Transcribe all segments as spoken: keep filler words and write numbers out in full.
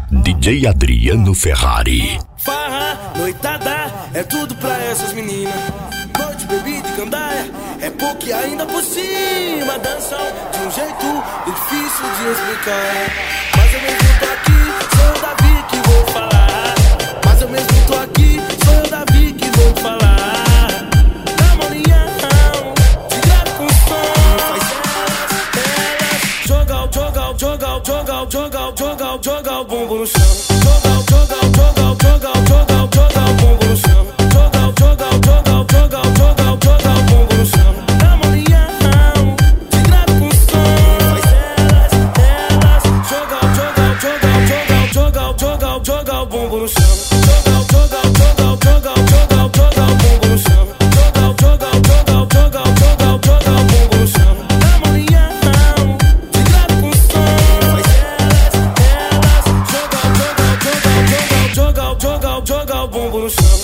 D J Adriano Ferrari. Farra, noitada, é tudo pra essas meninas. Noite, bebida e gandaia, é pouco e ainda por cima. Dançam de um jeito difícil de explicar. Mas eu mesmo tô aqui, sou eu Davi que vou falar. Mas eu mesmo tô aqui, sou eu Davi que vou falar. Na molinha, de grave com som. Faz elas, elas. Joga, joga, joga, joga, joga, joga, joga o bumbum no chão. Joga, joga, joga, joga, joga, joga o bumbum no chão. Joga, joga, joga, joga, joga, joga o bumbum no chão. Na molinha, de grave com som. Faz elas, elas. Joga, joga, joga, joga, joga, joga, joga o bumbum no chão. Joga, joga, joga, joga, joga, joga o bumbum no chão. Joga, joga, joga, joga, joga, joga o bumbum no chão. Na molinha, de grave com som. Faz elas, elas. Joga, joga, joga, joga, joga, joga o bumbum no chão.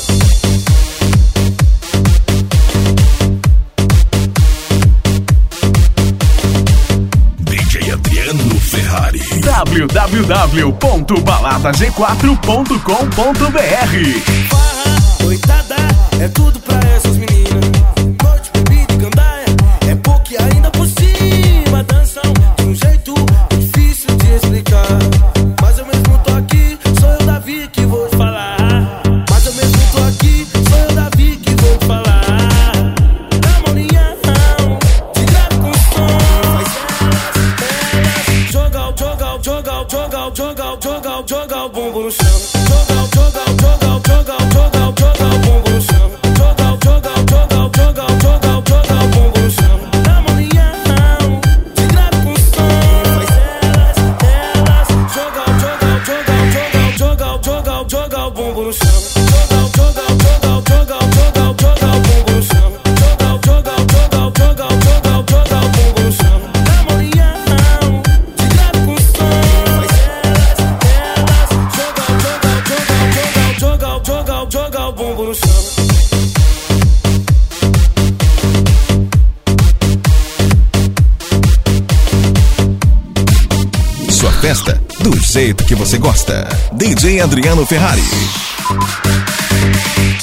D J Adriano Ferrari. w w w ponto balada g quatro ponto com ponto b r. Farra, noitada, é tudo pra essas meninas. Noite, bebida e gandaia, é pouco e ainda por cima. Dançam de um jeito difícil de explicar. Mas eu mesmo tô aqui, sou eu Davi que vou falar. Mas eu mesmo tô aqui, sou eu Davi que vou falar. Na molinha, de grave com som. Faz elas, elas. Joga, joga, joga, joga, joga, joga, joga o bumbum no chão. Joga, joga, joga, joga, joga, joga o bumbum no chão. Joga, joga, joga, joga, joga, joga o bumbum no chão. Na molinha, de grave com som. Faz elas, elas. Joga, joga, joga, joga, joga, joga o bumbum no chão. Joga, joga, joga, joga, joga, joga o bumbum no chão. Joga, joga, joga, joga, joga, joga o bumbum no chão. Na molinha, de grave com som. Faz elas, elas. Joga, joga, joga, joga, joga, joga o bumbum no chão. Sua festa do jeito que você gosta. D J Adriano Ferrari.